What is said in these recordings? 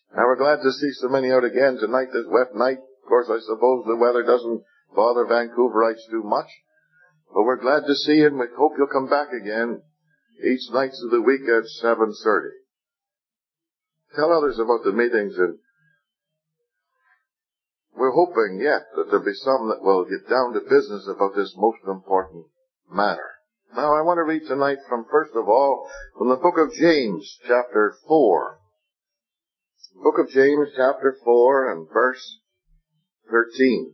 Now we're glad to see so many out again tonight, this wet night. Of course, I suppose the weather doesn't bother Vancouverites too much. But we're glad to see you, and we hope you'll come back again each night of the week at 7:30. Tell others about the meetings, and we're hoping yet that there'll be some that will get down to business about this most important matter. Now I want to read tonight first of all, from the book of James, chapter 4. Book of James, chapter 4, and verse 13.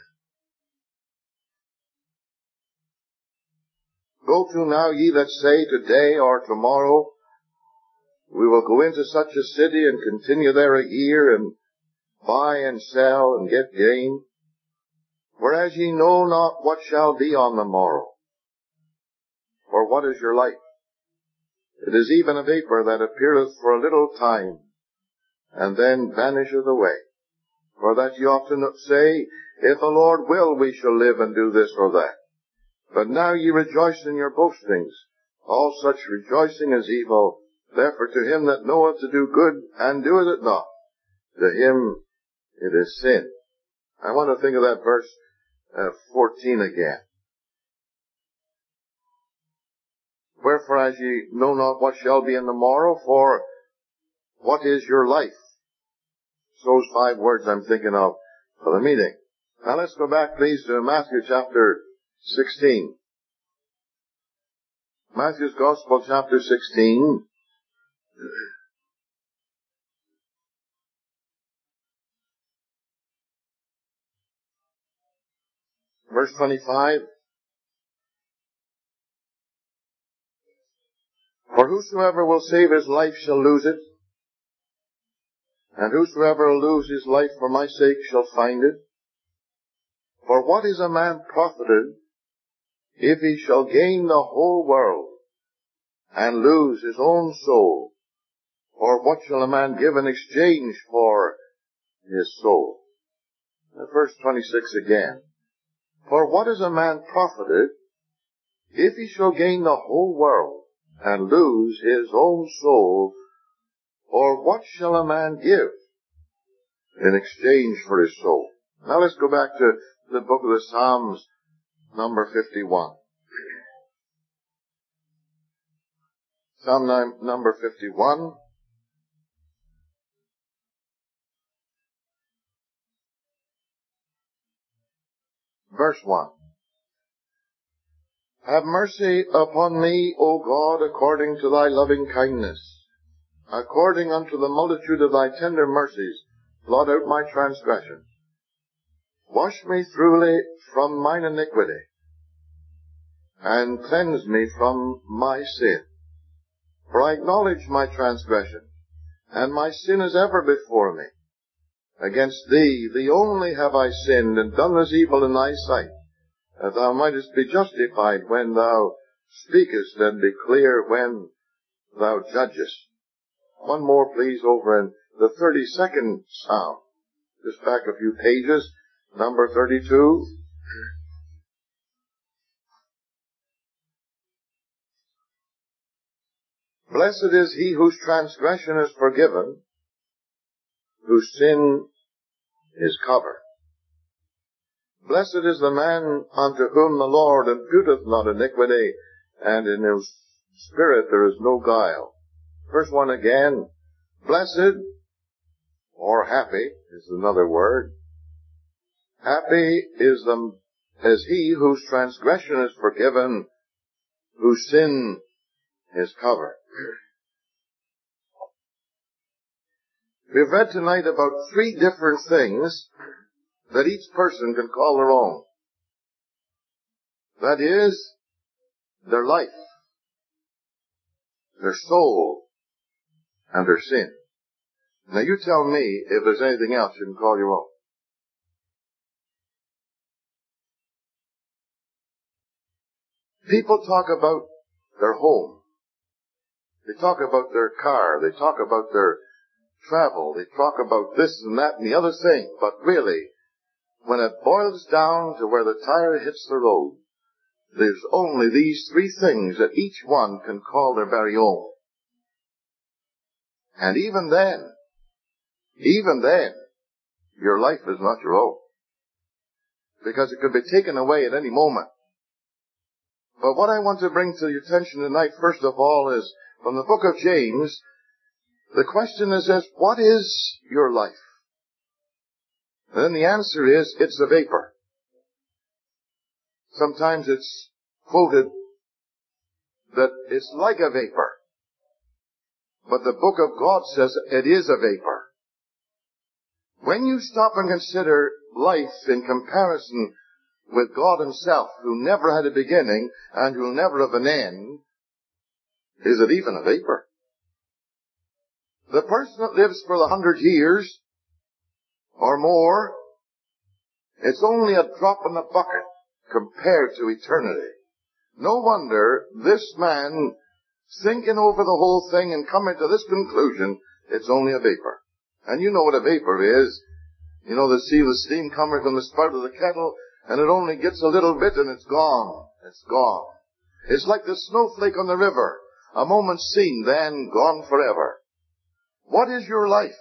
Go to now, ye that say, today or tomorrow, we will go into such a city and continue there a year, and buy and sell and get gain, whereas ye know not what shall be on the morrow. For what is your life? It is even a vapor that appeareth for a little time, and then vanisheth away. For that ye often say, if the Lord will, we shall live and do this or that. But now ye rejoice in your boastings. All such rejoicing is evil. Therefore to him that knoweth to do good and doeth it not, to him it is sin. I want to think of that verse 14 again. Wherefore as ye know not what shall be in the morrow, for what is your life? Those 5 words I'm thinking of for the meeting. Now let's go back please to Matthew chapter 16. Matthew's Gospel chapter 16. Verse 25. For whosoever will save his life shall lose it, and whosoever will lose his life for my sake shall find it. For what is a man profited, if he shall gain the whole world, and lose his own soul? Or what shall a man give in exchange for his soul? Verse 26 again. For what is a man profited, if he shall gain the whole world, and lose his own soul? Or what shall a man give in exchange for his soul? Now let's go back to the book of the Psalms, number 51. Psalm number 51. Verse 1. Have mercy upon me, O God, according to thy loving kindness. According unto the multitude of thy tender mercies, blot out my transgressions. Wash me thoroughly from mine iniquity, and cleanse me from my sin. For I acknowledge my transgression, and my sin is ever before me. Against thee, thee only have I sinned, and done this evil in thy sight, that thou mightest be justified when thou speakest, and be clear when thou judgest. One more, please, over in the 32nd Psalm. Just back a few pages, number 32. Blessed is he whose transgression is forgiven, whose sin is covered. Blessed is the man unto whom the Lord imputeth not iniquity, and in whose spirit there is no guile. Verse 1 again. Blessed, or happy, is another word. Happy is he whose transgression is forgiven, whose sin is covered. We've read tonight about 3 different things that each person can call their own. That is, their life, their soul, and their sin. Now you tell me if there's anything else you can call your own. People talk about their home. They talk about their car. They talk about their travel. They talk about this and that and the other thing. But really, when it boils down to where the tire hits the road, there's only these 3 things that each one can call their very own. And even then, even then, your life is not your own. Because it could be taken away at any moment. But what I want to bring to your attention tonight, first of all, is from the book of James. The question is this: what is your life? And then the answer is, it's a vapor. Sometimes it's quoted that it's like a vapor. But the book of God says it is a vapor. When you stop and consider life in comparison with God Himself, who never had a beginning and who will never have an end, is it even a vapor? The person that lives for 100 years or more, it's only a drop in the bucket compared to eternity. No wonder this man, thinking over the whole thing and coming to this conclusion, it's only a vapor. And you know what a vapor is. You know, the steam coming from the spout of the kettle, and it only gets a little bit and it's gone. It's gone. It's like the snowflake on the river. A moment seen, then gone forever. What is your life?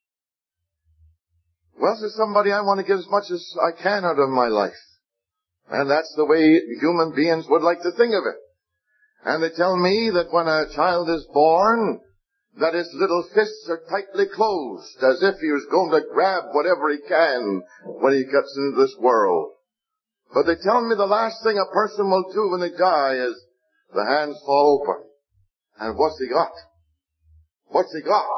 Well, to somebody, I want to get as much as I can out of my life. And that's the way human beings would like to think of it. And they tell me that when a child is born, that his little fists are tightly closed, as if he was going to grab whatever he can when he gets into this world. But they tell me the last thing a person will do when they die is the hands fall open. And what's he got? What's he got?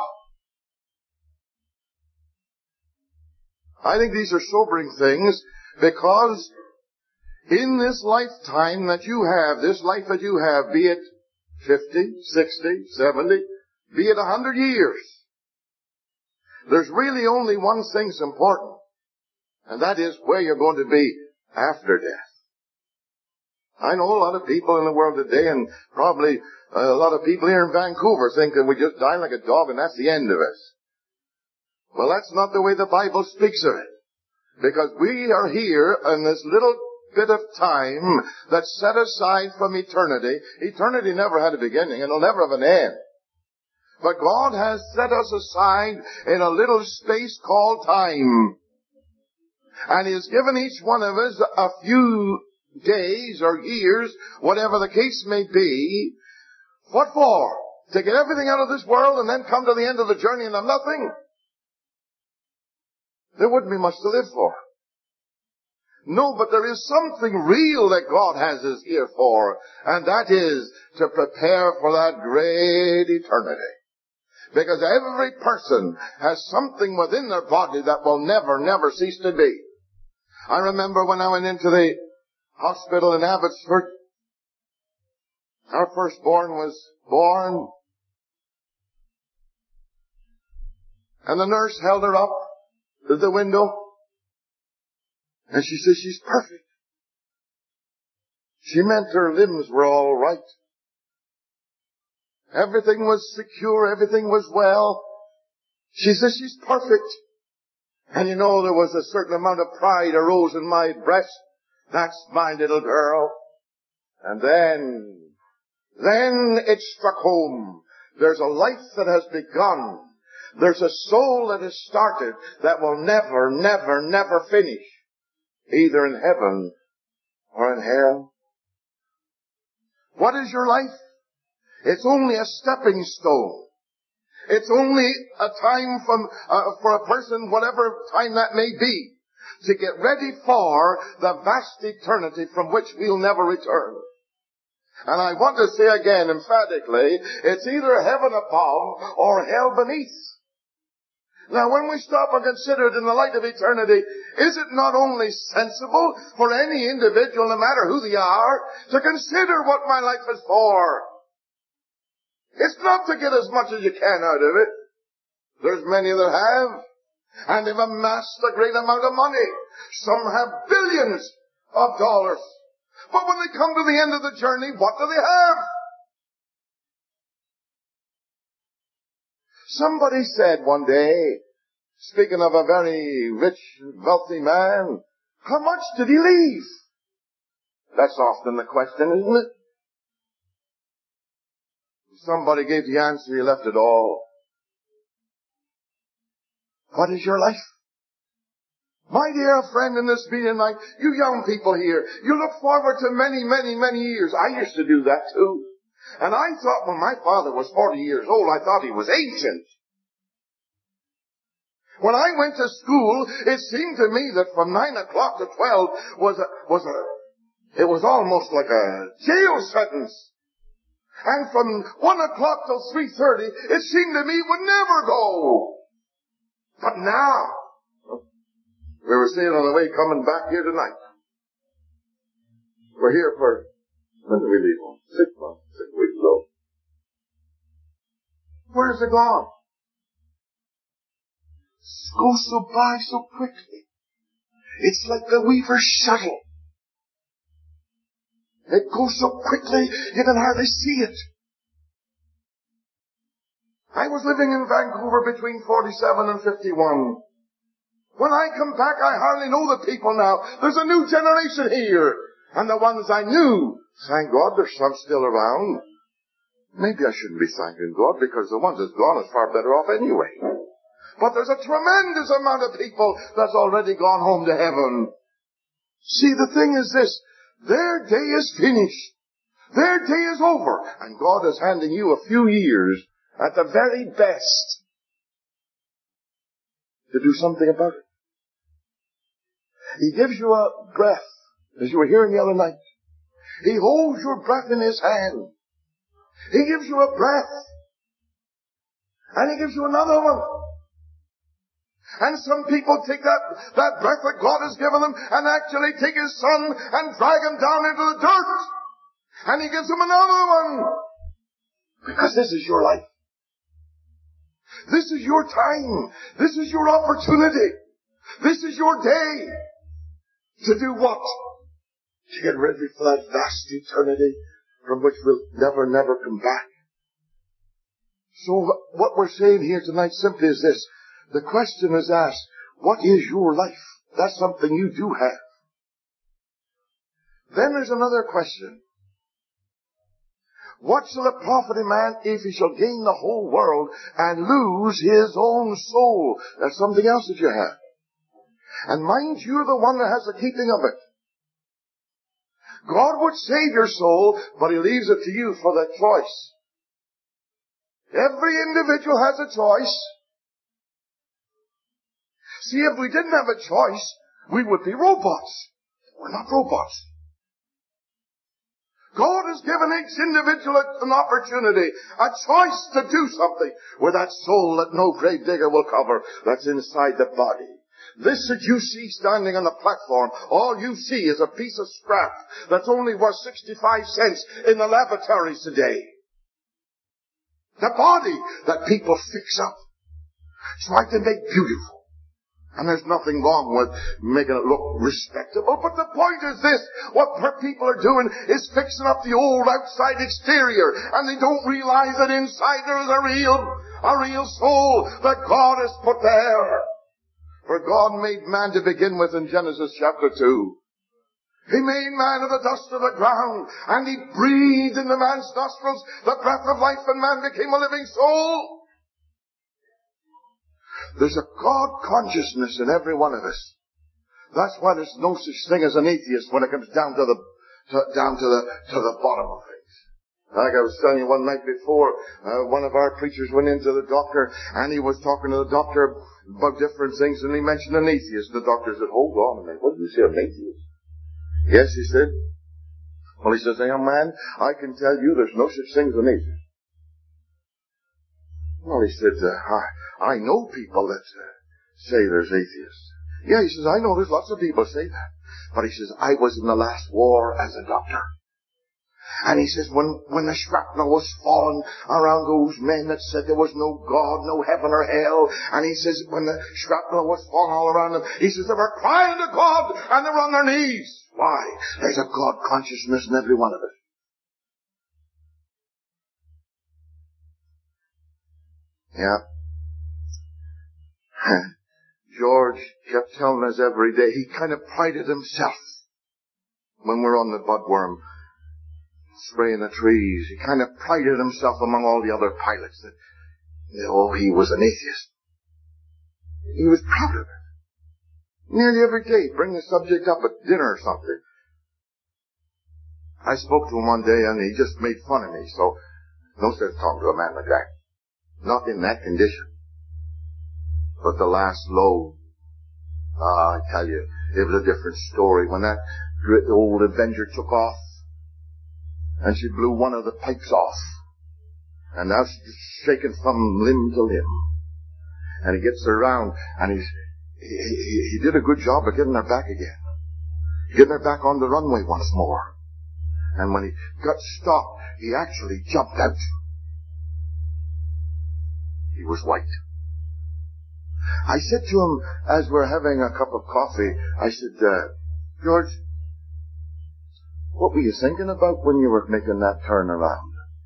I think these are sobering things, because in this lifetime that you have, this life that you have, be it 50, 60, 70, be it 100 years, there's really only one thing's important, and that is where you're going to be after death. I know a lot of people in the world today, and probably a lot of people here in Vancouver, think that we just die like a dog and that's the end of us. Well, that's not the way the Bible speaks of it. Because we are here in this little bit of time that's set aside from eternity. Eternity never had a beginning, and it'll never have an end. But God has set us aside in a little space called time. And He has given each one of us a few days or years, whatever the case may be. What for? To get everything out of this world and then come to the end of the journey and have nothing? There wouldn't be much to live for. No, but there is something real that God has us here for, and that is to prepare for that great eternity. Because every person has something within their body that will never cease to be. I remember when I went into the hospital in Abbotsford, our firstborn was born, and the nurse held her up to the window, and she said, she's perfect. She meant her limbs were all right. Everything was secure, everything was well. She said, she's perfect. And you know, there was a certain amount of pride arose in my breast. That's my little girl. And then it struck home. There's a life that has begun. There's a soul that has started that will never finish, either in heaven or in hell. What is your life? It's only a stepping stone. It's only a time for a person, whatever time that may be, to get ready for the vast eternity from which we'll never return. And I want to say again emphatically, it's either heaven above or hell beneath. Now, when we stop and consider it in the light of eternity, is it not only sensible for any individual, no matter who they are, to consider what my life is for? It's not to get as much as you can out of it. There's many that have, and they've amassed a great amount of money. Some have billions of dollars. But when they come to the end of the journey, what do they have? Somebody said one day, speaking of a very rich, wealthy man, how much did he leave? That's often the question, isn't it? Somebody gave the answer, he left it all. What is your life? My dear friend in this meeting tonight, you young people here, you look forward to many, many, many years. I used to do that too. And I thought when my father was 40 years old, I thought he was ancient. When I went to school, it seemed to me that from 9 o'clock to 12 it was almost like a jail sentence. And from 1 o'clock till 3:30, it seemed to me it would never go. But now, we were saying on the way coming back here tonight, we're here for, when did we leave home? 6 months, 6 weeks ago. Where's it gone? It goes so by so quickly. It's like the Weaver's shuttle. It goes so quickly, you can hardly see it. I was living in Vancouver between 47 and 51. When I come back, I hardly know the people now. There's a new generation here. And the ones I knew, thank God there's some still around. Maybe I shouldn't be thanking God, because the ones that's gone is far better off anyway. But there's a tremendous amount of people that's already gone home to heaven. See, the thing is this. Their day is finished. Their day is over. And God is handing you a few years at the very best to do something about it. He gives you a breath, as you were hearing the other night. He holds your breath in His hand. He gives you a breath. And He gives you another one. And some people take that breath that God has given them and actually take His Son and drag Him down into the dirt. And He gives them another one. Because this is your life. This is your time. This is your opportunity. This is your day. To do what? To get ready for that vast eternity from which we'll never, never come back. So what we're saying here tonight simply is this. The question is asked, what is your life? That's something you do have. Then there's another question. What shall it profit a man if he shall gain the whole world and lose his own soul? That's something else that you have. And mind, you're the one that has the keeping of it. God would save your soul, but He leaves it to you for that choice. Every individual has a choice. See, if we didn't have a choice, we would be robots. We're not robots. God has given each individual an opportunity, a choice to do something with that soul that no grave digger will cover, that's inside the body. This that you see standing on the platform, all you see is a piece of scrap that's only worth 65 cents in the lavatories today. The body that people fix up, try to make beautiful. And there's nothing wrong with making it look respectable. But the point is this. What people are doing is fixing up the old outside exterior. And they don't realize that inside there is a real soul that God has put there. For God made man to begin with in Genesis chapter 2. He made man of the dust of the ground. And He breathed into man's nostrils the breath of life, and man became a living soul. There's a God consciousness in every one of us. That's why there's no such thing as an atheist when it comes down to the bottom of things. Like I was telling you one night before, one of our preachers went into the doctor and he was talking to the doctor about different things, and he mentioned an atheist. The doctor said, "Hold on a minute, what did you say, an atheist?" "Yes," he said. Well, he says, "Young man, I can tell you there's no such thing as an atheist." Well, he said, I know people that say there's atheists. Yeah, he says, I know there's lots of people say that. But he says, I was in the last war as a doctor. And he says, when the shrapnel was falling around those men that said there was no God, no heaven or hell, and he says, when the shrapnel was falling all around them, he says, they were crying to God and they were on their knees. Why? There's a God consciousness in every one of us. Yeah. George kept telling us every day, he kind of prided himself when we're on the budworm, spraying the trees. He kind of prided himself among all the other pilots that, he was an atheist. he was proud of it. Nearly every day, bring the subject up at dinner or something. I spoke to him one day and he just made fun of me, so no sense talking to a man like that. Not in that condition. But the last load, I tell you, it was a different story. When that old Avenger took off, and she blew one of the pipes off, and now she's shaking from limb to limb. And he gets her around, and he did a good job of getting her back again. Getting her back on the runway once more. And when he got stopped, he actually jumped out. He was white. I said to him, as we're having a cup of coffee, I said, George, what were you thinking about when you were making that turn around?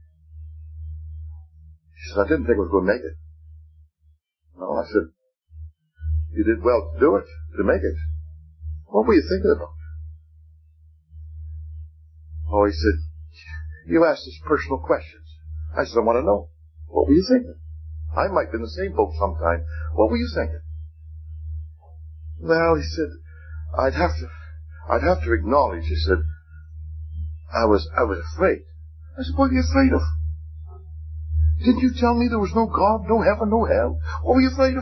He said, I didn't think I was going to make it. No, I said, you did well to do it, to make it. What were you thinking about? Oh, he said, you asked us personal questions. I said, I want to know. What were you thinking? I might be in the same boat sometime. What were you thinking? Well, he said, I'd have to acknowledge, he said, I was afraid. I said, what were you afraid of? Didn't you tell me there was no God, no heaven, no hell? What were you afraid of?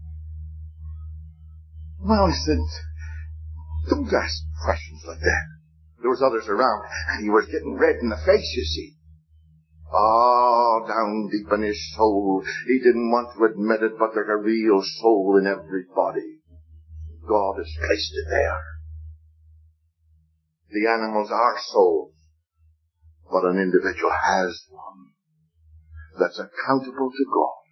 Well, he said, don't ask questions like that. There was others around, and he was getting red in the face, you see. Oh, down deep in his soul, he didn't want to admit it, but there's a real soul in everybody. God has placed it there. The animals are souls, but an individual has one that's accountable to God.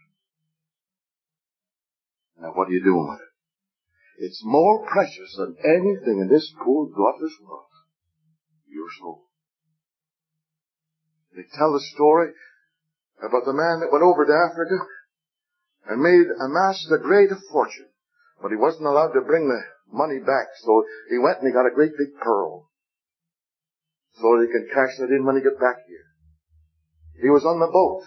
Now, what are you doing with it? It's more precious than anything in this poor godless world. Your soul. They tell the story about the man that went over to Africa and amassed a great fortune. But he wasn't allowed to bring the money back, so he went and he got a great big pearl. So that he can cash that in when he get back here. He was on the boat.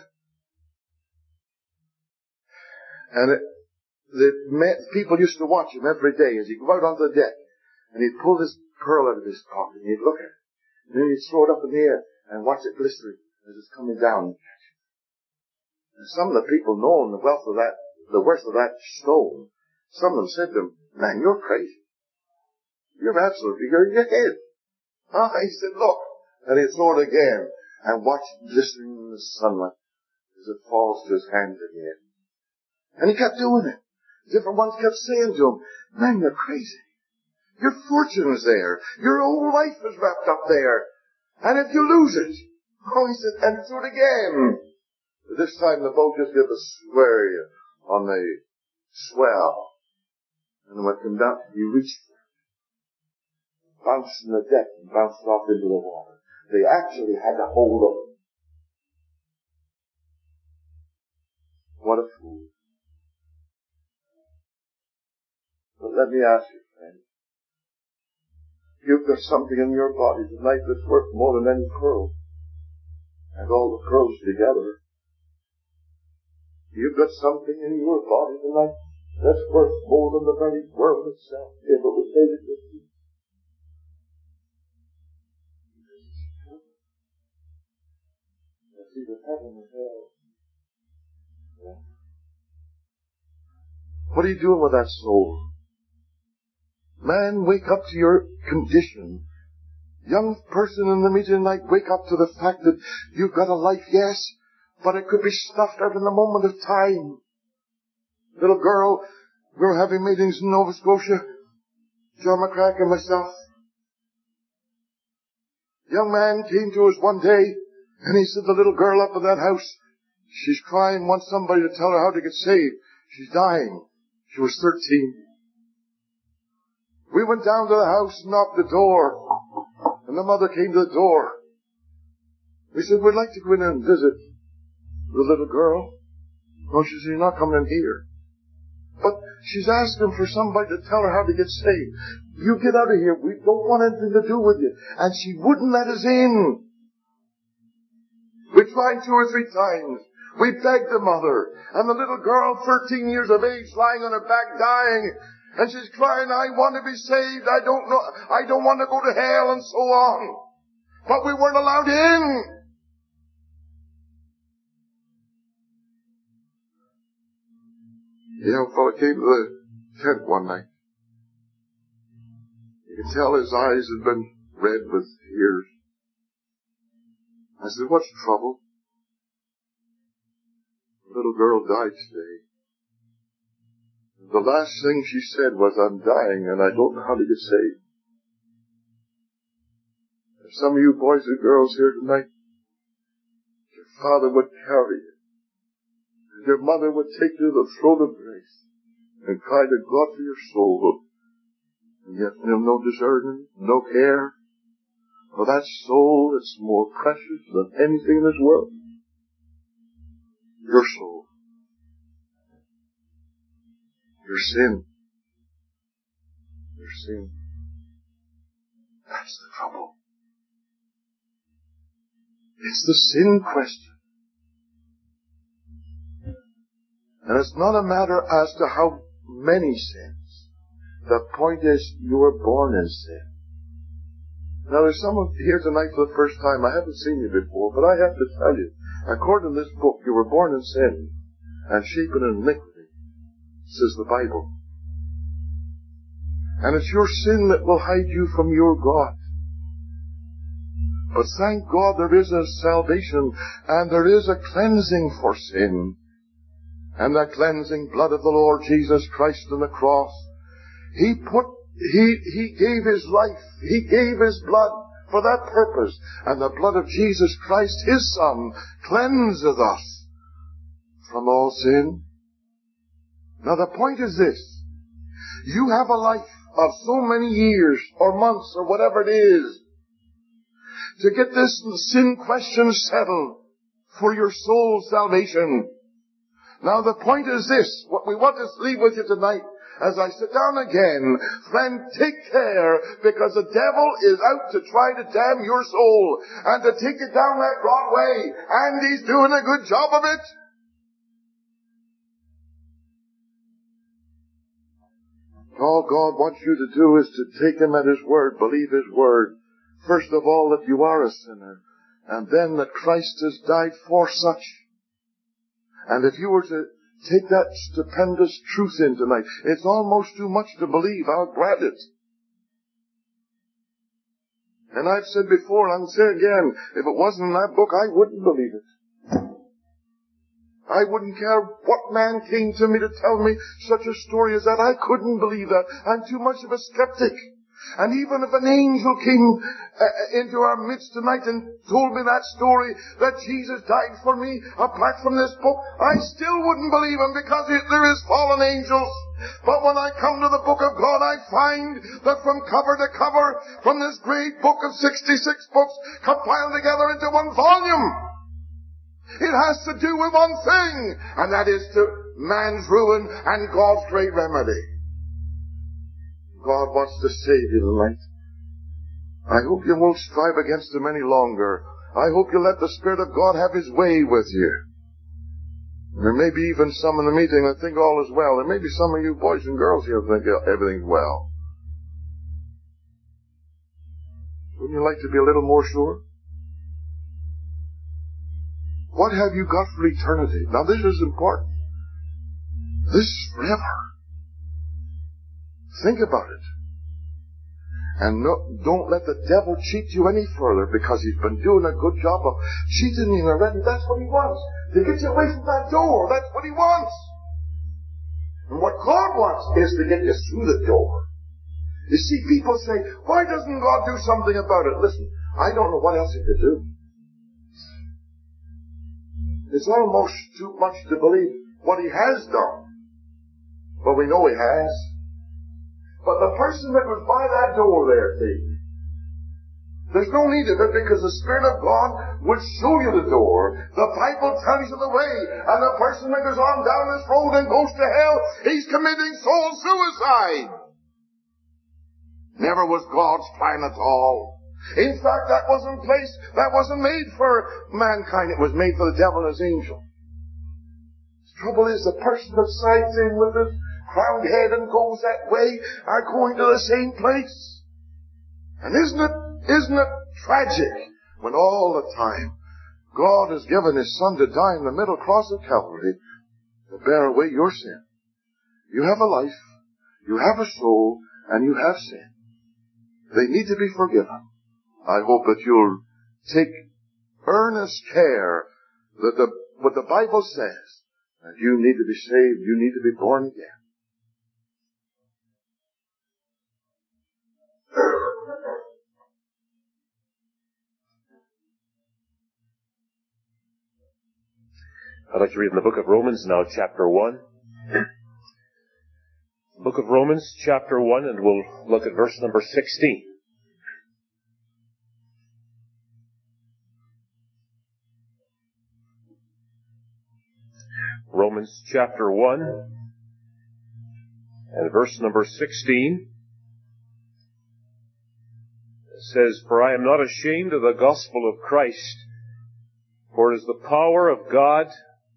And people used to watch him every day as he'd go out onto the deck. And he'd pull this pearl out of his pocket and he'd look at it. And then he'd throw it up in the air and watch it glistering as it's coming down. And some of the people knowing the worth of that stone, some of them said to him, man, you're crazy. You're absolutely going to your head. He said, look. And he'd throw it again and watch it glistening in the sunlight as it falls to his hand again. And he kept doing it. Different ones kept saying to him, man, you're crazy. Your fortune is there. Your whole life is wrapped up there. And if you lose it, he said, and do it again. But this time the boat just gave a sway on the swell. And when it came down, he reached for it. Bounced in the deck and bounced off into the water. They actually had to hold of him. What a fool. But let me ask you, friend. You've got something in your body tonight that's worth more than any pearl. And all the pearls together. You've got something in your body tonight that's worth more than the very world itself, if it was made it with you. That's either heaven or hell. Yeah. What are you doing with that soul? Man, wake up to your condition. Young person in the meeting tonight, wake up to the fact that you've got a life, yes, but it could be snuffed out in a moment of time. Little girl, we were having meetings in Nova Scotia, John McCrack and myself. Young man came to us one day, and he said, the little girl up in that house, she's crying, wants somebody to tell her how to get saved. She's dying. She was 13. We went down to the house and knocked the door. And the mother came to the door. We said, we'd like to go in and visit the little girl. No, she said, you're not coming in here. But she's asking for somebody to tell her how to get saved. You get out of here. We don't want anything to do with you. And she wouldn't let us in. We tried 2 or 3 times. We begged the mother, and the little girl, 13 years of age, lying on her back dying, and she's crying, I want to be saved, I don't want to go to hell, and so on. But we weren't allowed in. The young fellow came to the tent one night. You could tell his eyes had been red with tears. I said, what's the trouble? The little girl died today. The last thing she said was, I'm dying and I don't know how to get saved. If some of you boys and girls here tonight, your father would carry you, and your mother would take you to the throne of grace and cry to God for your soul, and yet no discerning, no care for that soul that's more precious than anything in this world. Your soul. Your sin. Your sin. That's the trouble. It's the sin question. And it's not a matter as to how many sins. The point is, you were born in sin. Now there's someone here tonight for the first time. I haven't seen you before, but I have to tell you, according to this book, you were born in sin and shapen in iniquity, says the Bible. And it's your sin that will hide you from your God. But thank God there is a salvation and there is a cleansing for sin. And the cleansing blood of the Lord Jesus Christ on the cross. He gave His life. He gave His blood for that purpose. And the blood of Jesus Christ, His Son, cleanseth us from all sin. Now the point is this. You have a life of so many years or months or whatever it is to get this sin question settled for your soul's salvation. Now the point is this. What we want to leave with you tonight as I sit down again, friend, take care, because the devil is out to try to damn your soul and to take it down that broad way, and he's doing a good job of it. All God wants you to do is to take Him at His word, believe His word. First of all, that you are a sinner, and then that Christ has died for such. And if you were to take that stupendous truth in tonight, it's almost too much to believe. I'll grant it. And I've said before, and I'll say again, if it wasn't in that book, I wouldn't believe it. I wouldn't care what man came to me to tell me such a story as that. I couldn't believe that. I'm too much of a skeptic. And even if an angel came into our midst tonight and told me that story, that Jesus died for me, apart from this book, I still wouldn't believe him, because there is fallen angels. But when I come to the book of God, I find that from cover to cover, from this great book of 66 books compiled together into one volume, it has to do with one thing, and that is to man's ruin and God's great remedy. God wants to save you tonight. I hope you won't strive against Him any longer. I hope you'll let the Spirit of God have His way with you. There may be even some in the meeting that think all is well. There may be some of you boys and girls here that think everything's well. Wouldn't you like to be a little more sure? What have you got for eternity? Now this is important. This is forever. Think about it. And don't let the devil cheat you any further, because he's been doing a good job of cheating you already. That's what he wants. To get you away from that door. That's what he wants. And what God wants is to get you through the door. You see, people say, why doesn't God do something about it? Listen, I don't know what else He could do. It's almost too much to believe what He has done. But we know He has. But the person that was by that door there, see, there's no need of it, because the Spirit of God would show you the door. The Bible tells you the way. And the person that goes on down this road and goes to hell, he's committing soul suicide. Never was God's plan at all. In fact, that wasn't made for mankind. It was made for the devil and his angel. Trouble is, the person that sides in with the crowned head and goes that way are going to the same place. And isn't it tragic when all the time God has given His Son to die on the middle cross of Calvary to bear away your sin? You have a life, you have a soul, and you have sin. They need to be forgiven. I hope that you'll take earnest care that what the Bible says, that you need to be saved, you need to be born again. I'd like to read in the book of Romans now, chapter 1. Book of Romans, chapter 1, and we'll look at verse number 16. Romans, chapter 1, and verse number 16. It says, "For I am not ashamed of the gospel of Christ, for it is the power of God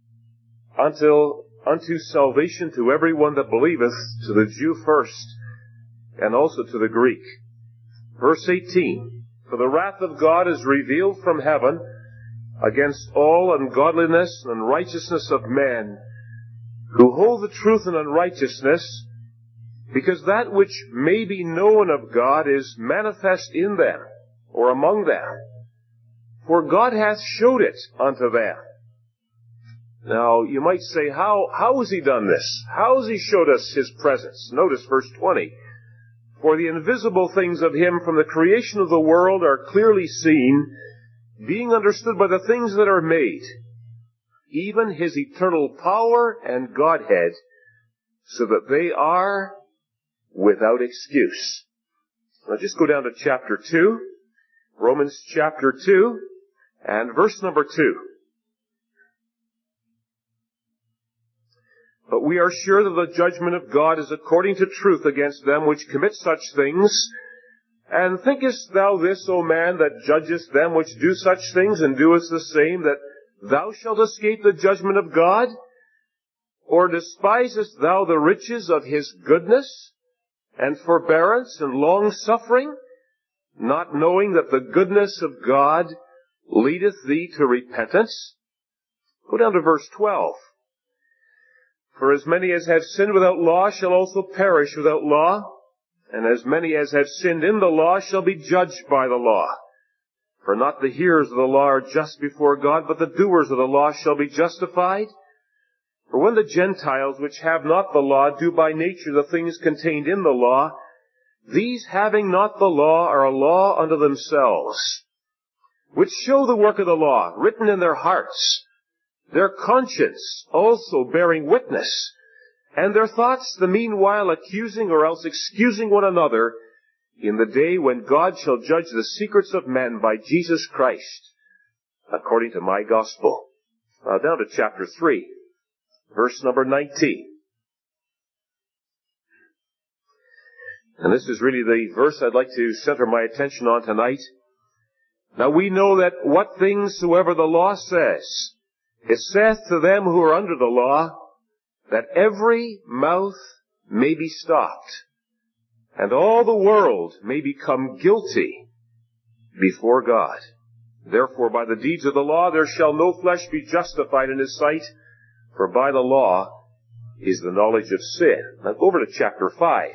unto salvation to everyone that believeth, to the Jew first, and also to the Greek." Verse 18, "For the wrath of God is revealed from heaven against all ungodliness and unrighteousness of men, who hold the truth in unrighteousness, because that which may be known of God is manifest in them, or among them. For God hath showed it unto them." Now, you might say, how has He done this? How has He showed us His presence? Notice verse 20. "For the invisible things of Him from the creation of the world are clearly seen, being understood by the things that are made, even His eternal power and Godhead, so that they are without excuse." Now just go down to chapter 2, Romans chapter 2, and verse number 2. "But we are sure that the judgment of God is according to truth against them which commit such things. And thinkest thou this, O man, that judgest them which do such things, and doest the same, that thou shalt escape the judgment of God? Or despisest thou the riches of His goodness, and forbearance, and long-suffering, not knowing that the goodness of God leadeth thee to repentance?" Go down to verse 12. "For as many as have sinned without law shall also perish without law, and as many as have sinned in the law shall be judged by the law. For not the hearers of the law are just before God, but the doers of the law shall be justified. For when the Gentiles which have not the law do by nature the things contained in the law, these having not the law are a law unto themselves, which show the work of the law written in their hearts, their conscience also bearing witness, and their thoughts the meanwhile accusing or else excusing one another, in the day when God shall judge the secrets of men by Jesus Christ, according to my gospel." Now down to chapter 3, verse number 19. And this is really the verse I'd like to center my attention on tonight. "Now we know that what things soever the law says, it saith to them who are under the law, that every mouth may be stopped, and all the world may become guilty before God. Therefore by the deeds of the law there shall no flesh be justified in His sight, for by the law is the knowledge of sin." Now go over to chapter 5.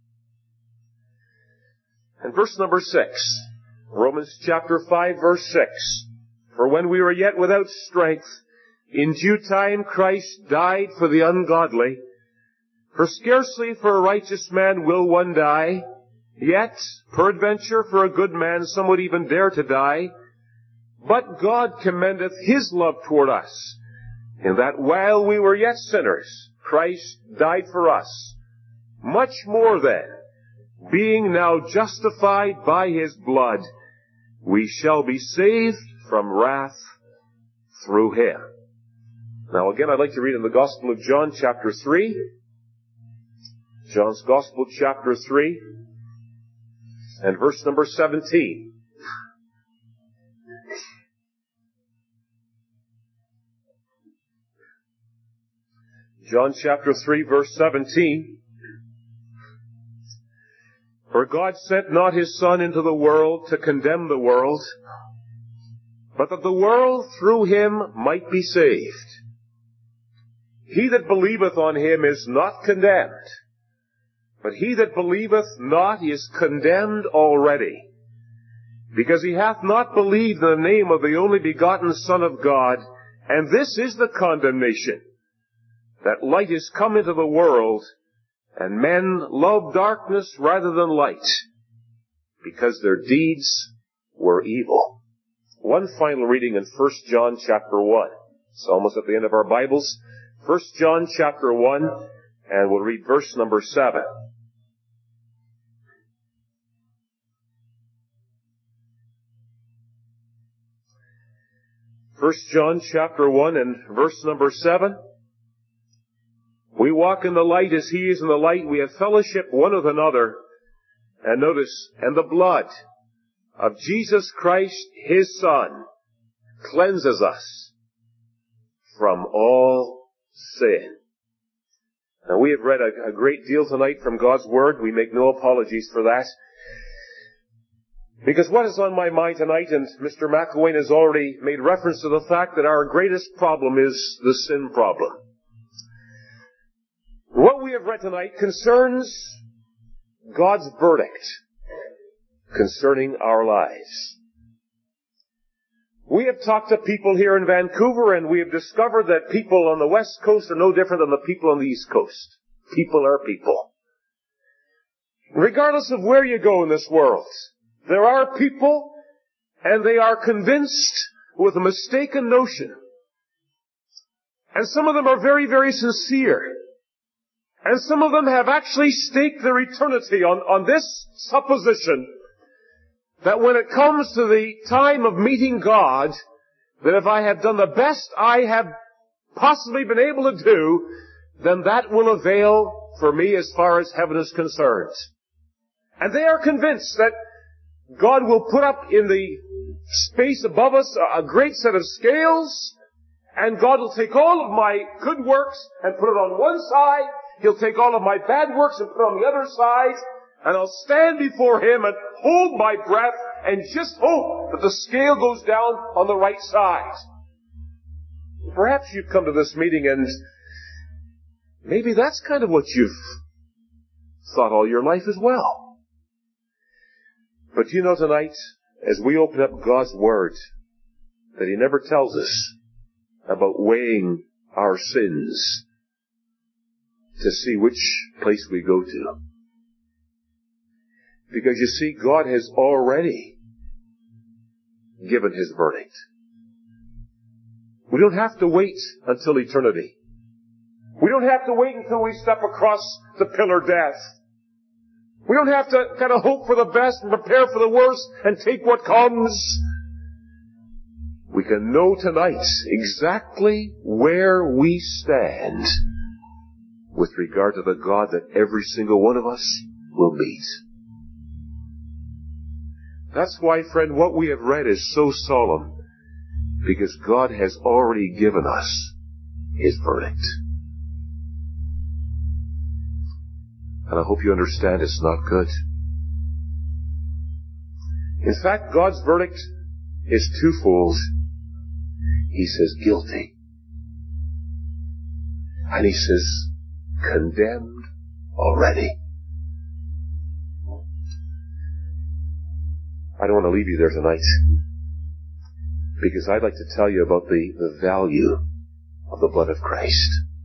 And verse number 6. Romans chapter 5, verse 6. "For when we were yet without strength, in due time Christ died for the ungodly. For scarcely for a righteous man will one die, yet, peradventure, for a good man some would even dare to die. But God commendeth His love toward us, in that while we were yet sinners, Christ died for us. Much more then, being now justified by His blood, we shall be saved from wrath through Him." Now again, I'd like to read in the Gospel of John, chapter 3. John's Gospel, chapter 3, and verse number 17. John chapter 3, verse 17. For God sent not his Son into the world to condemn the world, but that the world through him might be saved. He that believeth on him is not condemned, but he that believeth not is condemned already, because he hath not believed in the name of the only begotten Son of God. And this is the condemnation, that light is come into the world, and men love darkness rather than light, because their deeds were evil. One final reading in 1 John chapter 1. It's almost at the end of our Bibles. 1 John chapter 1, and we'll read verse number 7. First John chapter 1 and verse number 7. We walk in the light as he is in the light. We have fellowship one with another. And notice, and the blood of Jesus Christ, his Son, cleanses us from all sin. Now, we have read a great deal tonight from God's Word. We make no apologies for that. Because what is on my mind tonight, and Mr. McElwain has already made reference to the fact that our greatest problem is the sin problem. What we have read tonight concerns God's verdict concerning our lives. We have talked to people here in Vancouver, and we have discovered that people on the West Coast are no different than the people on the East Coast. People are people. Regardless of where you go in this world, there are people, and they are convinced with a mistaken notion. And some of them are very, very sincere. And some of them have actually staked their eternity on this supposition that when it comes to the time of meeting God, that if I have done the best I have possibly been able to do, then that will avail for me as far as heaven is concerned. And they are convinced that God will put up in the space above us a great set of scales, and God will take all of my good works and put it on one side. He'll take all of my bad works and put it on the other side, and I'll stand before him and hold my breath and just hope that the scale goes down on the right side. Perhaps you've come to this meeting and maybe that's kind of what you've thought all your life as well. But you know tonight, as we open up God's Word, that he never tells us about weighing our sins to see which place we go to. Because you see, God has already given his verdict. We don't have to wait until eternity. We don't have to wait until we step across the pillar death. We don't have to kind of hope for the best and prepare for the worst and take what comes. We can know tonight exactly where we stand with regard to the God that every single one of us will meet. That's why, friend, what we have read is so solemn, because God has already given us his verdict. And I hope you understand it's not good. In fact, God's verdict is twofold. He says guilty. And he says condemned already. I don't want to leave you there tonight, because I'd like to tell you about the value of the blood of Christ.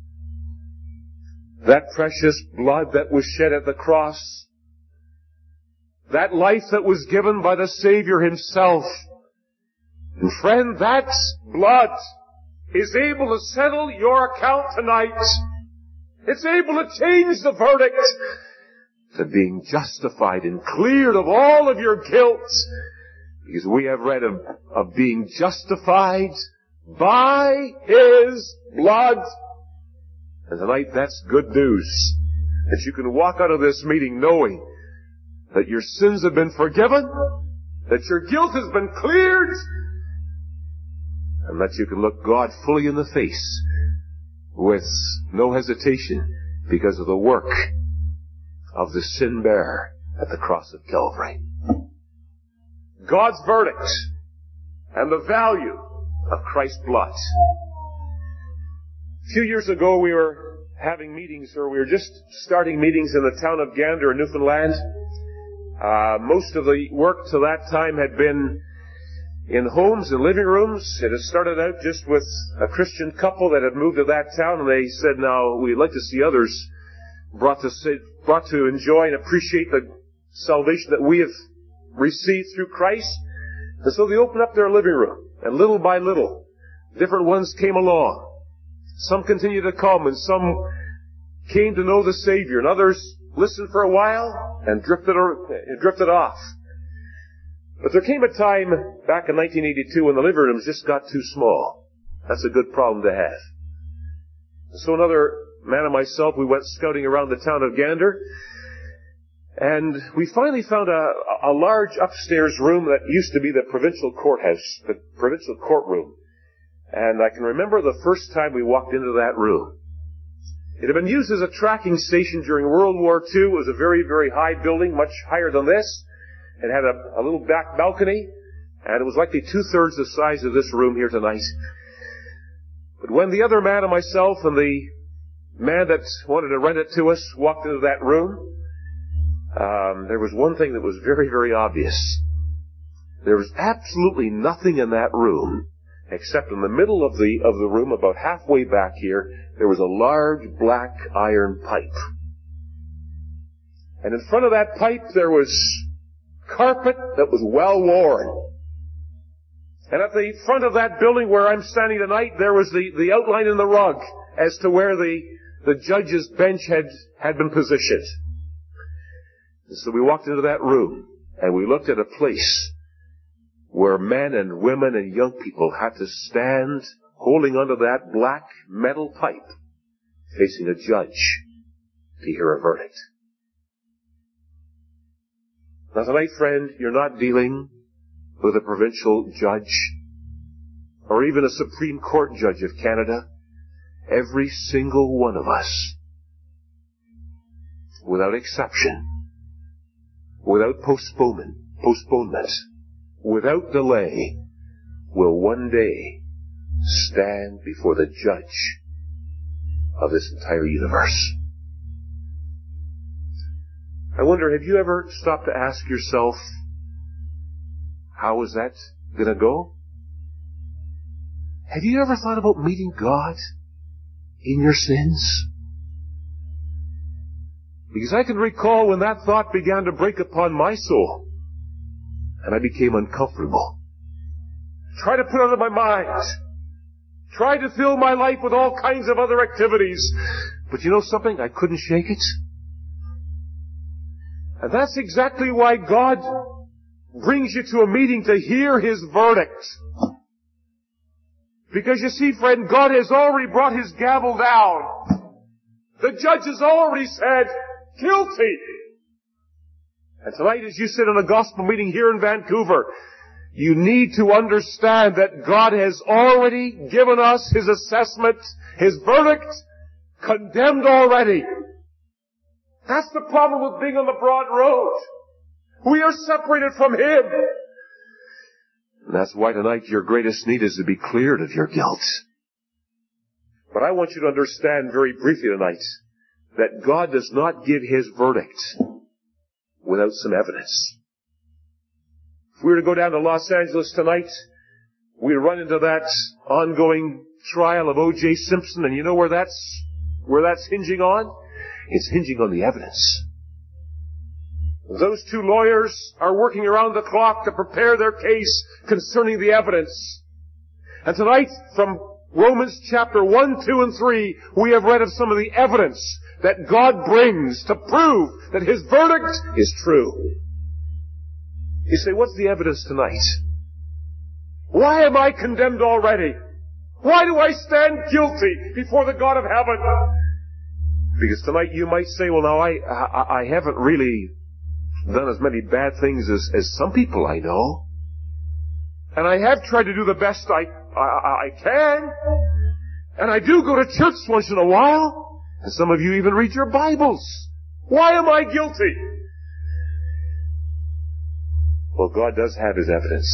That precious blood that was shed at the cross, that life that was given by the Savior himself. And friend, that blood is able to settle your account tonight. It's able to change the verdict to being justified and cleared of all of your guilt. Because we have read of being justified by his blood. And tonight that's good news. That you can walk out of this meeting knowing that your sins have been forgiven, that your guilt has been cleared, and that you can look God fully in the face with no hesitation because of the work of the sin bearer at the cross of Calvary. God's verdict and the value of Christ's blood. A few years ago we were having meetings, or we were just starting meetings in the town of Gander in Newfoundland. Most of the work to that time had been in homes and living rooms. It had started out just with a Christian couple that had moved to that town, and they said, now, we'd like to see others brought to enjoy and appreciate the salvation that we have received through Christ. And so they opened up their living room, and little by little, different ones came along. Some continued to come, and some came to know the Savior, and others listened for a while and drifted off. But there came a time back in 1982 when the living rooms just got too small. That's a good problem to have. So another man and myself, we went scouting around the town of Gander, and we finally found a large upstairs room that used to be the provincial courthouse, the provincial courtroom. And I can remember the first time we walked into that room. It had been used as a tracking station during World War II. It was a very, very high building, much higher than this. It had a little back balcony, and it was likely 2/3 the size of this room here tonight. But when the other man and myself and the man that wanted to rent it to us walked into that room, there was one thing that was very, very obvious. There was absolutely nothing in that room, except in the middle of the room, about halfway back here, there was a large black iron pipe. And in front of that pipe there was carpet that was well worn. And at the front of that building where I'm standing tonight, there was the outline in the rug as to where the judge's bench had been positioned. And so we walked into that room, and we looked at a place where men and women and young people had to stand holding onto that black metal pipe, facing a judge to hear a verdict. Now tonight, friend, you're not dealing with a provincial judge or even a Supreme Court judge of Canada. Every single one of us, without exception, without postponement, without delay, will one day stand before the judge of this entire universe. I wonder, have you ever stopped to ask yourself, how is that going to go? Have you ever thought about meeting God in your sins? Because I can recall when that thought began to break upon my soul, and I became uncomfortable. Tried to put it out of my mind. Tried to fill my life with all kinds of other activities. But you know something? I couldn't shake it. And that's exactly why God brings you to a meeting to hear His verdict. Because you see, friend, God has already brought His gavel down. The judge has already said, guilty. And tonight, as you sit in a gospel meeting here in Vancouver, you need to understand that God has already given us His assessment, His verdict, condemned already. That's the problem with being on the broad road. We are separated from Him. And that's why tonight your greatest need is to be cleared of your guilt. But I want you to understand very briefly tonight that God does not give His verdict without some evidence. If we were to go down to Los Angeles tonight, we'd run into that ongoing trial of O.J. Simpson, and you know where that's hinging on? It's hinging on the evidence. Those two lawyers are working around the clock to prepare their case concerning the evidence. And tonight, from Romans chapter 1, 2, and 3, we have read of some of the evidence that God brings to prove that His verdict is true. You say, what's the evidence tonight? Why am I condemned already? Why do I stand guilty before the God of heaven? Because tonight you might say, well, now I haven't really done as many bad things as some people I know. And I have tried to do the best I can. And I do go to church once in a while. And some of you even read your Bibles. Why am I guilty? Well, God does have His evidence.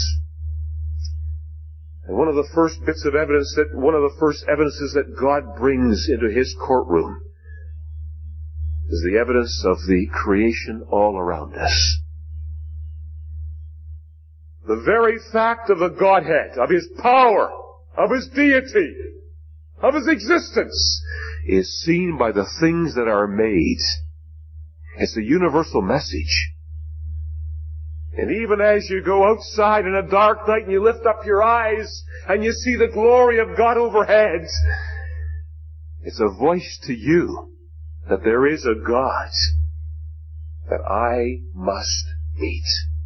And one of the first evidences that God brings into His courtroom is the evidence of the creation all around us. The very fact of the Godhead, of His power, of His deity, of His existence, is seen by the things that are made. It's a universal message. And even as you go outside in a dark night and you lift up your eyes and you see the glory of God overhead, it's a voice to you that there is a God that I must meet.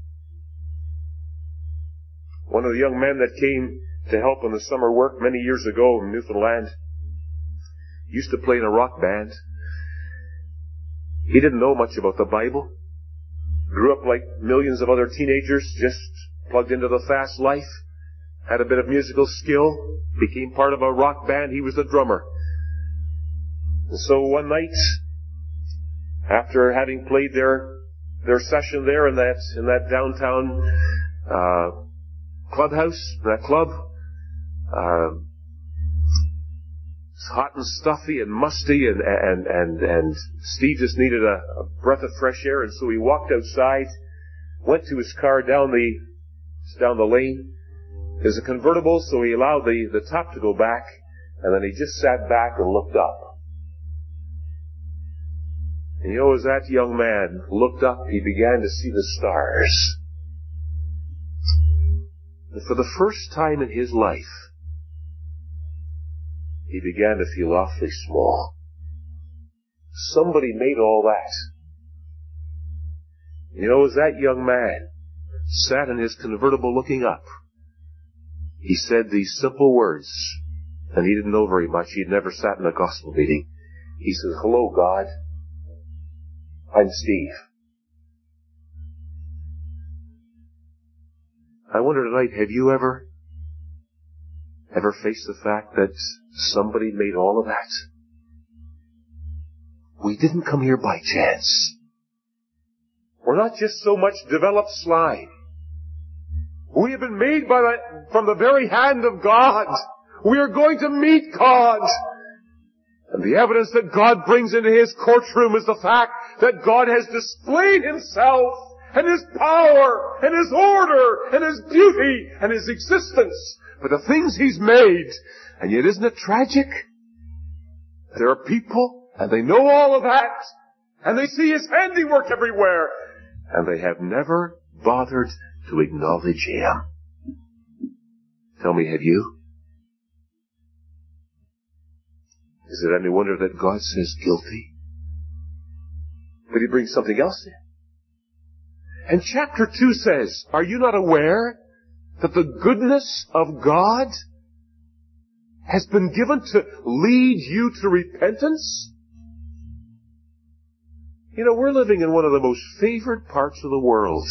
One of the young men that came to help in the summer work many years ago in Newfoundland used to play in a rock band. He didn't know much about the Bible. Grew up like millions of other teenagers, just plugged into the fast life. Had a bit of musical skill. Became part of a rock band. He was the drummer. And so one night, after having played their session there in that downtown clubhouse, that club, it's hot and stuffy and musty, and Steve just needed a breath of fresh air, and so he walked outside, went to his car down the lane. There's a convertible, so he allowed the top to go back, and then he just sat back and looked up. And you know, as that young man looked up, he began to see the stars. And for the first time in his life, he began to feel awfully small. Somebody made all that. You know, as that young man sat in his convertible looking up, he said these simple words, and he didn't know very much. He'd never sat in a gospel meeting. He said, "Hello, God. I'm Steve." I wonder tonight, have you ever faced the fact that somebody made all of that? We didn't come here by chance. We're not just so much developed slime. We have been made from the very hand of God. We are going to meet God. And the evidence that God brings into His courtroom is the fact that God has displayed Himself and His power and His order and His beauty and His existence for the things He's made. And yet, isn't it tragic? There are people, and they know all of that, and they see His handiwork everywhere, and they have never bothered to acknowledge Him. Tell me, have you? Is it any wonder that God says guilty? But He brings something else in. And chapter 2 says, are you not aware that the goodness of God has been given to lead you to repentance? You know, we're living in one of the most favored parts of the world.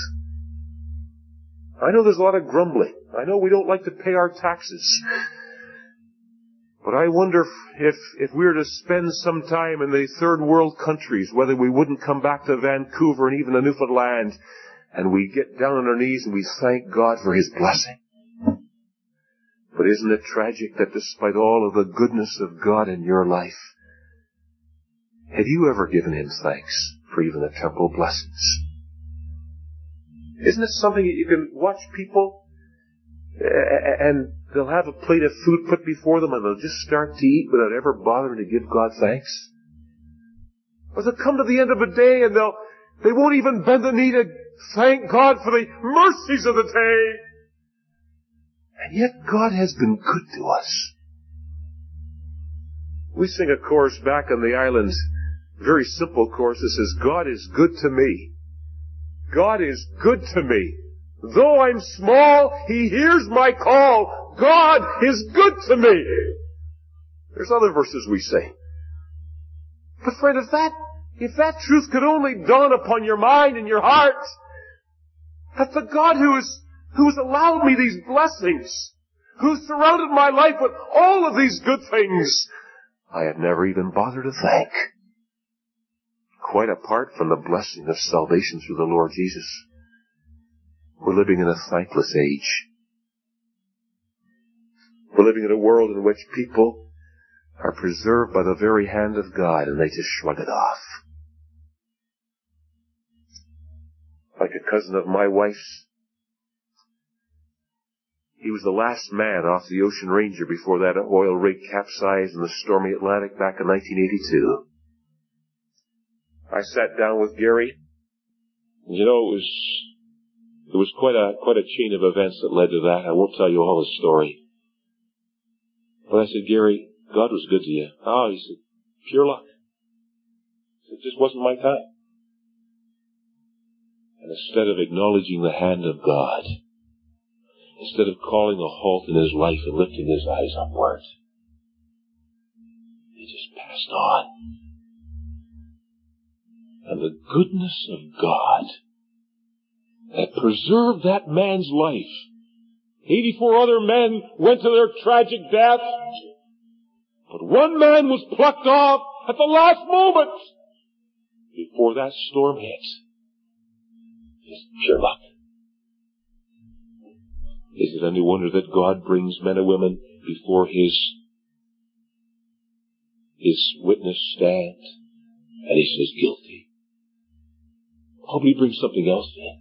I know there's a lot of grumbling. I know we don't like to pay our taxes. But I wonder if we were to spend some time in the third world countries, whether we wouldn't come back to Vancouver and even to Newfoundland, and we get down on our knees and we thank God for His blessing. But isn't it tragic that despite all of the goodness of God in your life, have you ever given Him thanks for even the temporal blessings? Isn't it something that you can watch people and they'll have a plate of food put before them and they'll just start to eat without ever bothering to give God thanks? Or they'll come to the end of a day and they won't even bend the knee to thank God for the mercies of the day. And yet God has been good to us. We sing a chorus back on the island, very simple chorus that says, God is good to me. God is good to me. Though I'm small, He hears my call. God is good to me. There's other verses we sing. But friend, if that truth could only dawn upon your mind and your heart, that the God who has allowed me these blessings, who surrounded my life with all of these good things I had never even bothered to thank. Quite apart from the blessing of salvation through the Lord Jesus, we're living in a thankless age. We're living in a world in which people are preserved by the very hand of God, and they just shrug it off. Like a cousin of my wife's, he was the last man off the Ocean Ranger before that oil rig capsized in the stormy Atlantic back in 1982. I sat down with Gary. You know, it was quite a chain of events that led to that. I won't tell you all the story. But I said, Gary, God was good to you. Oh, he said, pure luck. It just wasn't my time. And instead of acknowledging the hand of God, instead of calling a halt in his life and lifting his eyes upward, he just passed on. And the goodness of God that preserved that man's life. 84 other men went to their tragic death, but one man was plucked off at the last moment before that storm hit. Just pure luck. Is it any wonder that God brings men and women before His witness stand, and He says guilty? Probably He brings something else in.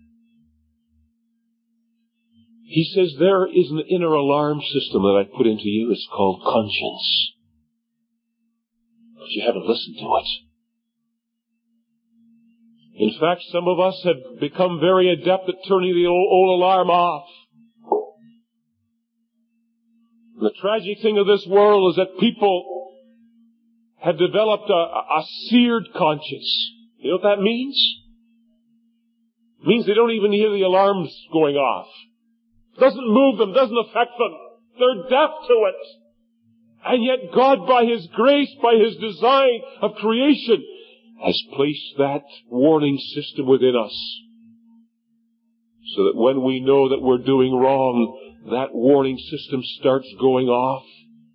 He says there is an inner alarm system that I put into you. It's called conscience. But you haven't listened to it. In fact, some of us have become very adept at turning the old alarm off. And the tragic thing of this world is that people have developed a seared conscience. You know what that means? It means they don't even hear the alarms going off. It doesn't move them, doesn't affect them. They're deaf to it. And yet God, by His grace, by His design of creation, has placed that warning system within us. So that when we know that we're doing wrong, that warning system starts going off.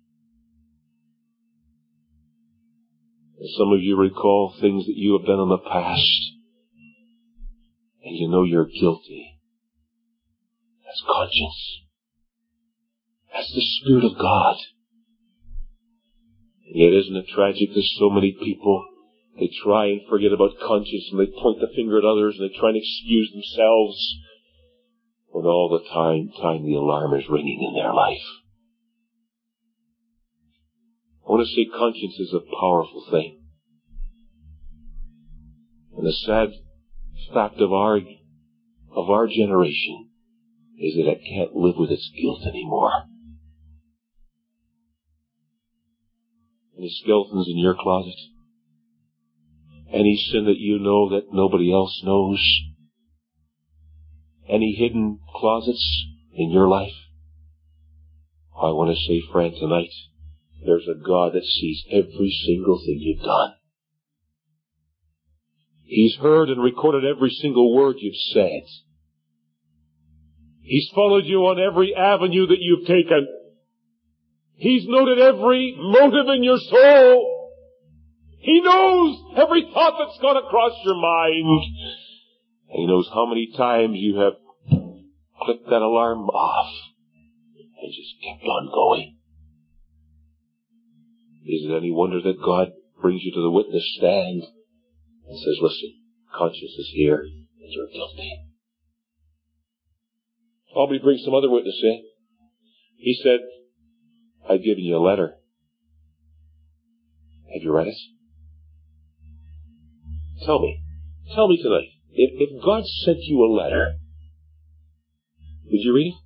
And some of you recall things that you have done in the past, and you know you're guilty. That's conscience. That's the Spirit of God. And yet isn't it tragic that so many people, they try and forget about conscience, and they point the finger at others, and they try and excuse themselves, when all the time the alarm is ringing in their life. I want to say conscience is a powerful thing. And the sad fact of our generation is that it can't live with its guilt anymore. Any skeletons in your closet? Any sin that you know that nobody else knows? Any hidden closets in your life? I want to say, friend, tonight, there's a God that sees every single thing you've done. He's heard and recorded every single word you've said. He's followed you on every avenue that you've taken. He's noted every motive in your soul. He knows every thought that's gone across your mind. And He knows how many times you have clicked that alarm off and just kept on going. Is it any wonder that God brings you to the witness stand and says, listen, conscience is here and you're guilty? Probably bring some other witness in. He said, I've given you a letter. Have you read it? Tell me tonight, if God sent you a letter, would you read it?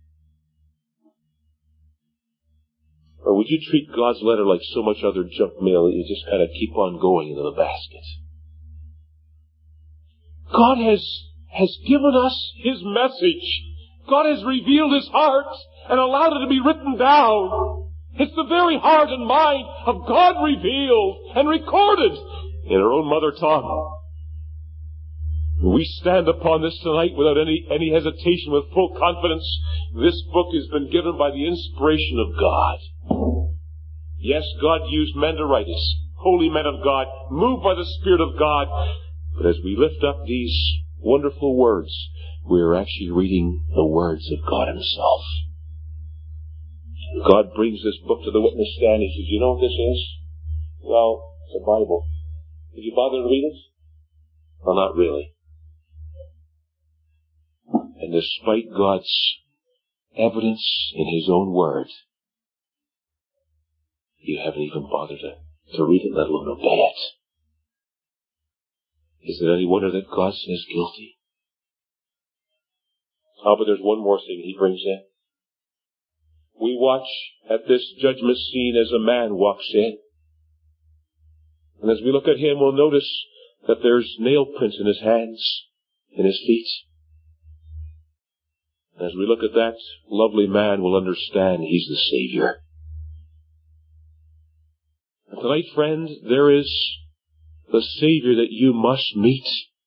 Or would you treat God's letter like so much other junk mail that you just kind of keep on going into the basket? God has given us His message. God has revealed His heart and allowed it to be written down. It's the very heart and mind of God revealed and recorded in our own mother tongue. We stand upon this tonight without any hesitation, with full confidence. This book has been given by the inspiration of God. Yes, God used men to write it, holy men of God, moved by the Spirit of God. But as we lift up these wonderful words, we are actually reading the words of God Himself. God brings this book to the witness stand. He says, you know what this is? Well, it's a Bible. Did you bother to read it? Well, not really. And despite God's evidence in His own word, you haven't even bothered to read it, let alone obey it. Is it any wonder that God says guilty? Oh, but there's one more thing He brings in. We watch at this judgment scene as a man walks in. And as we look at him, we'll notice that there's nail prints in his hands, in his feet. And as we look at that lovely man, we'll understand he's the Savior. And tonight, friend, there is the Savior that you must meet.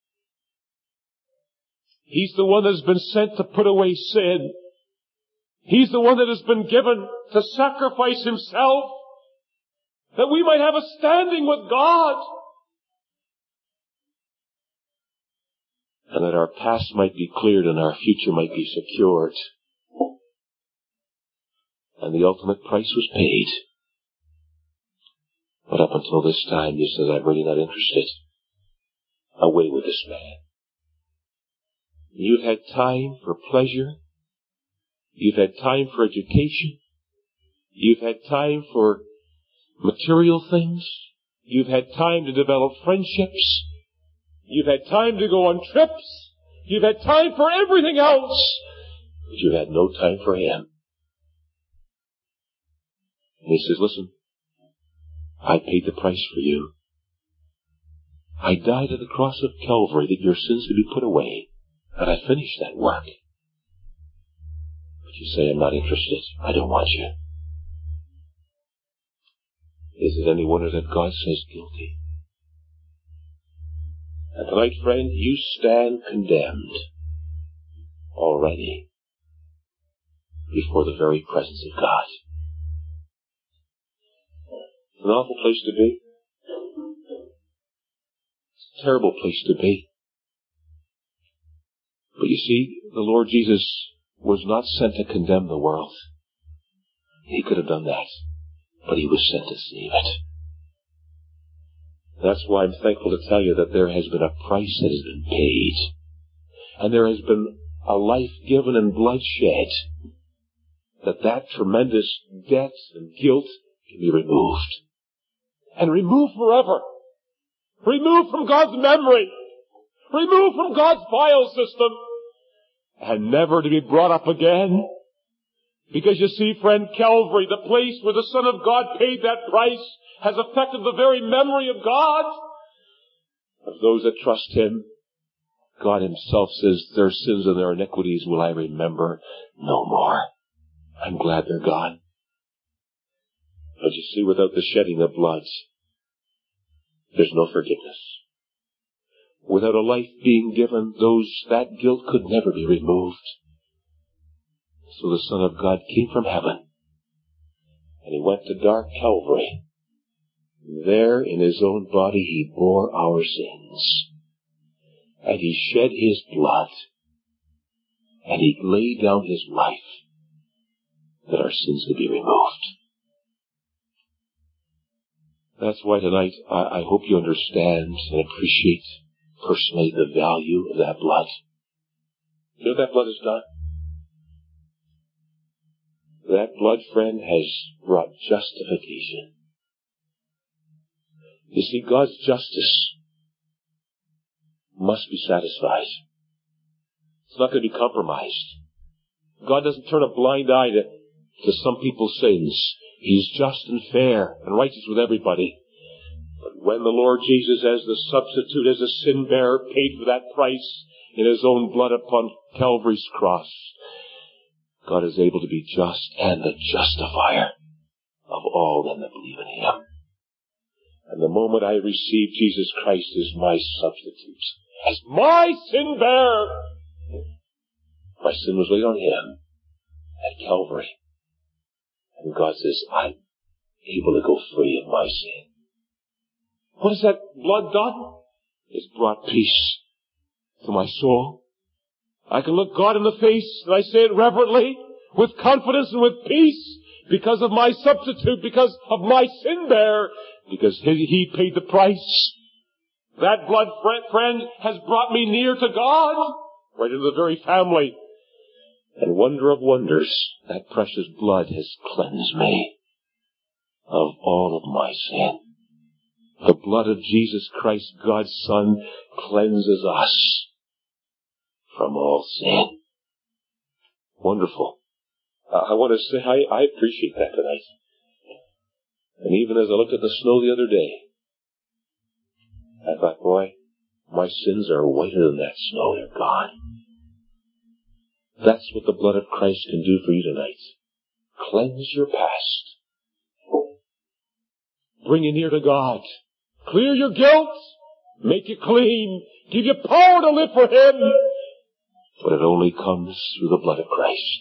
He's the one that has been sent to put away sin. He's the one that has been given to sacrifice Himself, that we might have a standing with God, and that our past might be cleared and our future might be secured. And the ultimate price was paid. But up until this time, you said, I'm really not interested. Away with this man. You've had time for pleasure. You've had time for education. You've had time for material things. You've had time to develop friendships. You've had time to go on trips. You've had time for everything else. But you've had no time for Him. And He says, listen, I paid the price for you. I died at the cross of Calvary that your sins would be put away. And I finished that work. But you say, I'm not interested. I don't want you. Is it any wonder that God says guilty? And tonight, friend, you stand condemned already before the very presence of God. It's an awful place to be. It's a terrible place to be. But you see, the Lord Jesus was not sent to condemn the world. He could have done that, but He was sent to save it. That's why I'm thankful to tell you that there has been a price that has been paid. And there has been a life given and blood shed, that tremendous debt and guilt can be removed. And removed forever. Removed from God's memory. Removed from God's file system. And never to be brought up again. Because you see, friend, Calvary, the place where the Son of God paid that price, has affected the very memory of God. Of those that trust Him, God Himself says, their sins and their iniquities will I remember no more. I'm glad they're gone. But you see, without the shedding of blood, there's no forgiveness. Without a life being given, that guilt could never be removed. So the Son of God came from heaven, and He went to dark Calvary. There in His own body He bore our sins, and He shed His blood, and He laid down His life that our sins could be removed. That's why tonight I hope you understand and appreciate personally the value of that blood. You know what that blood has done? That blood, friend, has brought justification. You see, God's justice must be satisfied. It's not going to be compromised. God doesn't turn a blind eye to some people's sins. He's just and fair and righteous with everybody. But when the Lord Jesus, as the substitute, as a sin bearer, paid for that price in His own blood upon Calvary's cross, God is able to be just and the justifier of all them that believe in Him. And the moment I receive Jesus Christ as my substitute, as my sin bare. My sin was laid on Him at Calvary. And God says, I'm able to go free of my sin. What has that blood done? It's brought peace to my soul. I can look God in the face, and I say it reverently, with confidence and with peace, because of my substitute, because of my sin bearer, because He paid the price. That blood, friend, has brought me near to God, right into the very family. And wonder of wonders, that precious blood has cleansed me of all of my sin. The blood of Jesus Christ, God's Son, cleanses us from all sin. Wonderful. I want to say I appreciate that tonight. And even as I looked at the snow the other day, I thought, boy, my sins are whiter than that snow. They're gone. That's what the blood of Christ can do for you tonight. Cleanse your past. Bring you near to God. Clear your guilt. Make you clean. Give you power to live for Him. But it only comes through the blood of Christ.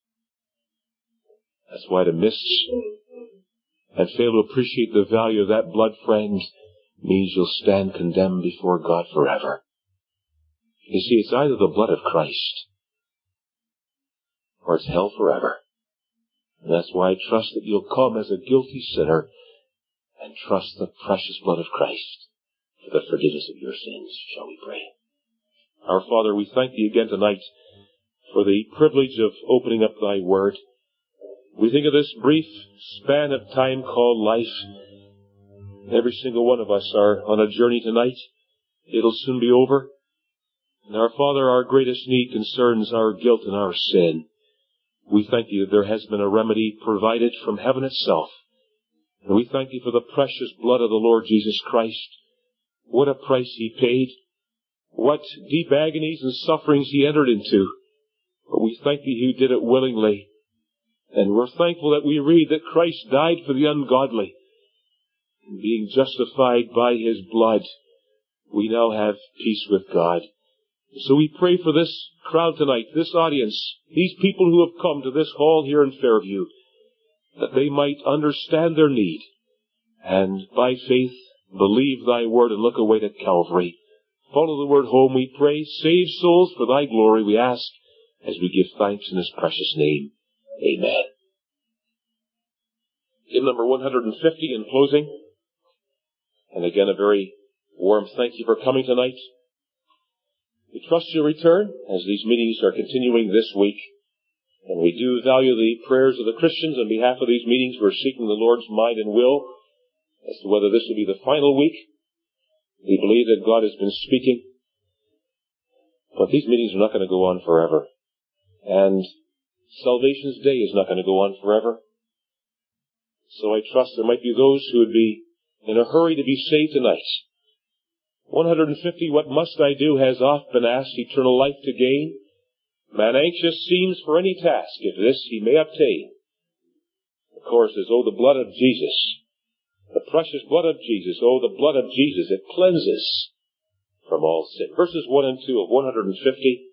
That's why to miss and fail to appreciate the value of that blood, friend, means you'll stand condemned before God forever. You see, it's either the blood of Christ or it's hell forever. And that's why I trust that you'll come as a guilty sinner and trust the precious blood of Christ for the forgiveness of your sins. Shall we pray? Our Father, we thank Thee again tonight for the privilege of opening up Thy Word. We think of this brief span of time called life. Every single one of us are on a journey tonight. It'll soon be over. And our Father, our greatest need concerns our guilt and our sin. We thank Thee that there has been a remedy provided from heaven itself. And we thank Thee for the precious blood of the Lord Jesus Christ. What a price He paid. What deep agonies and sufferings He entered into. But we thank Thee He did it willingly. And we're thankful that we read that Christ died for the ungodly. And being justified by His blood, we now have peace with God. So we pray for this crowd tonight, this audience, these people who have come to this hall here in Fairview, that they might understand their need and by faith believe Thy word and look away to Calvary. Follow the word home, we pray. Save souls for Thy glory, we ask, as we give thanks in His precious name. Amen. Hymn number 150 in closing. And again, a very warm thank you for coming tonight. We trust you'll return as these meetings are continuing this week. And we do value the prayers of the Christians on behalf of these meetings. We're seeking the Lord's mind and will as to whether this will be the final week. We believe that God has been speaking. But these meetings are not going to go on forever. And Salvation's Day is not going to go on forever. So I trust there might be those who would be in a hurry to be saved tonight. 150, what must I do, has oft been asked, eternal life to gain. Man anxious seems for any task, if this he may obtain. The chorus is, oh, the blood of Jesus, the precious blood of Jesus, oh, the blood of Jesus, it cleanses from all sin. Verses 1 and 2 of 150.